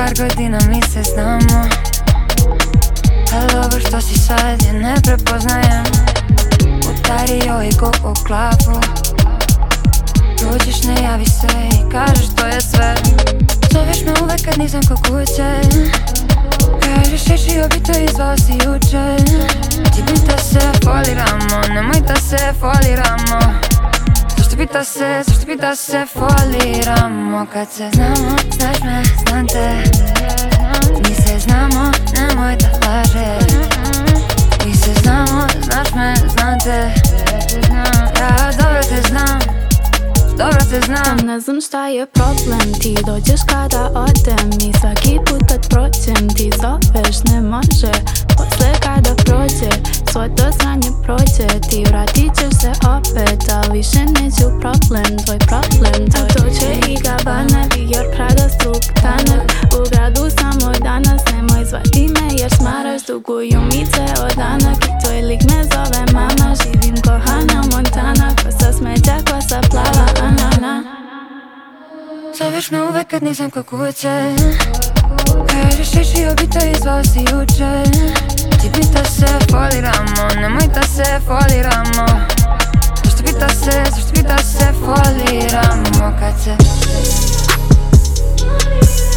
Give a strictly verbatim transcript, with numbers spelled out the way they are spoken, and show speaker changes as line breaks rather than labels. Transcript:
par godina mi se znamo, ali dobro što si sad je ne prepoznajem. Utario i go u glavu, dođeš, ne javi se i kažeš to je sve. Zoveš me uvek kad nisam ko kuće, kažeš rečio bi to izvao si juče. Ti pita se foliramo, nemoj da se foliramo. Zašto pita se, zašto pita se foliramo? Kad se znamo, znaš me, znam te. Mi se znamo, nemoj da lažeš. Mi se znamo, znaš me, znam te. Ja dobro te znam, dobro te znam.
Ne znam šta je problem, ti dođeš kada odem i svaki put kad prođem ti zoveš, ne može. Posle kada prođe, svo to sranje prođe, ti vratit ćeš se opet, ali više neću problem, tvoj problem, tvoj. A to će i Gabbana, Dior, Prada, Struk, Tanak. U gradu samo danas, nemoj zvati me jer smaraš, duguju mi ceo danak. I tvoj lik me zove mama, živim ko Hannah Montana, kosa smeđa, kosa plava, anana.
Zoveš me uvek kad nisam ko kuće, kažeš rečio bi to izvao si juče. Ti pita se foliramo, nemoj da se foliramo. Zašto pita se, zašto pita se foliramo? Kad se